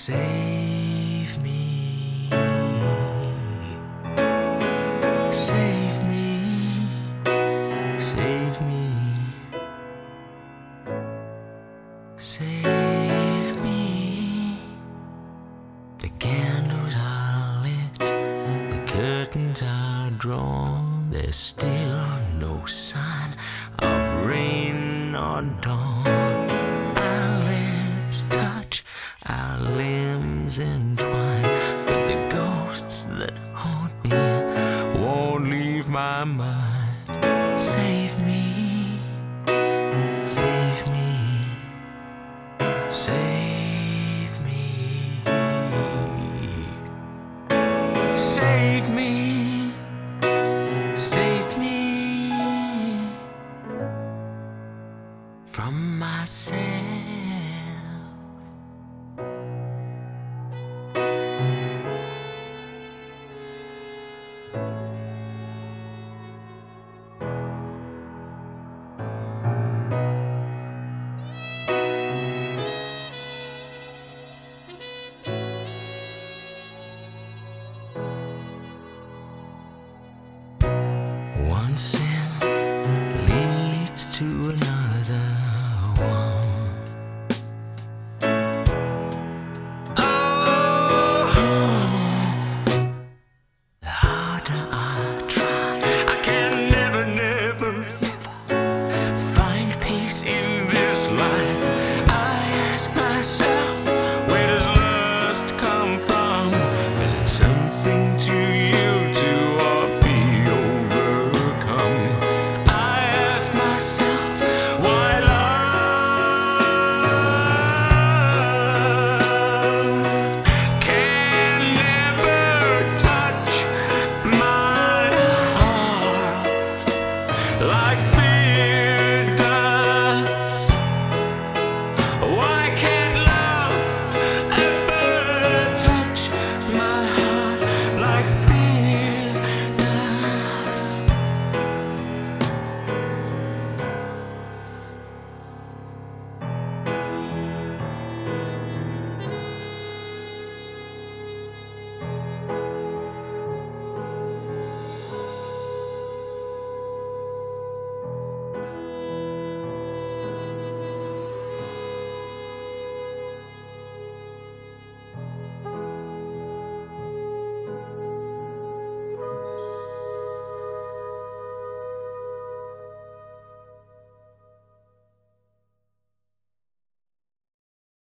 Save me, save me, save me, save me. The candles are lit, the curtains are drawn. There's still no sign of rain or dawn. Our lips touch, our limbs entwine, but the ghosts that haunt me won't leave my mind. Save me, save me, save me, save me, save me from myself. Once